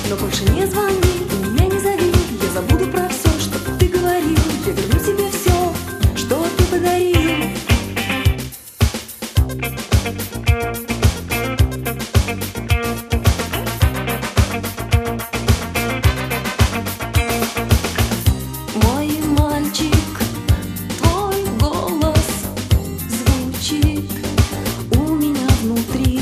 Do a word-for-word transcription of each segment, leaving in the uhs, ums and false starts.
Но больше не звони и меня не зови. Я забуду про все, что ты говорил. Я верну тебе все, что ты подарил. Мой мальчик, твой голос звучит у меня внутри.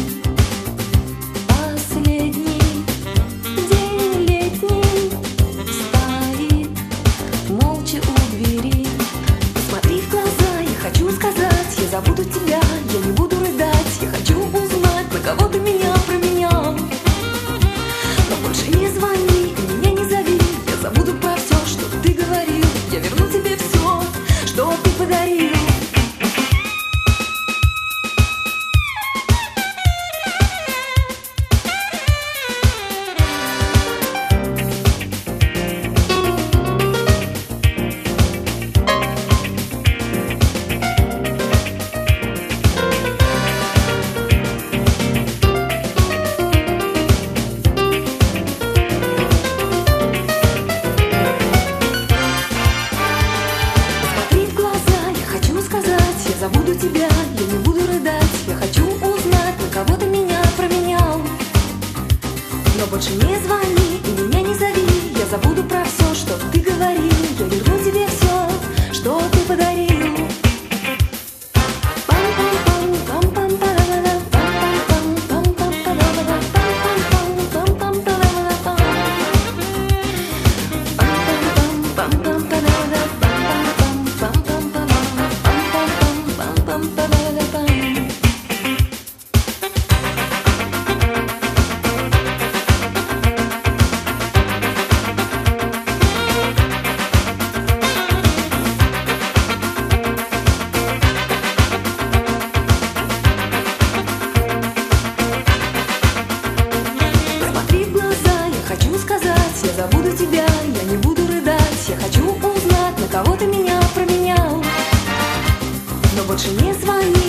Последний день летний стоит молча у двери. Посмотри в глаза, я хочу сказать, я забуду тебя, я не буду рыдать. Я хочу узнать, на кого ты меня променял. Но больше не звони и меня не зови. Я забуду про все, что ты говорил. Я верну тебе все, что ты подарил. Я забуду тебя, я не буду рыдать. Я хочу узнать, на кого ты меня променял. Но больше не звони и меня не зови. Я забуду про все, что ты говорил. Я верну тебе все, что ты подарил. Я забуду тебя, я не буду рыдать. Я хочу узнать, на кого ты меня променял. Но больше не звони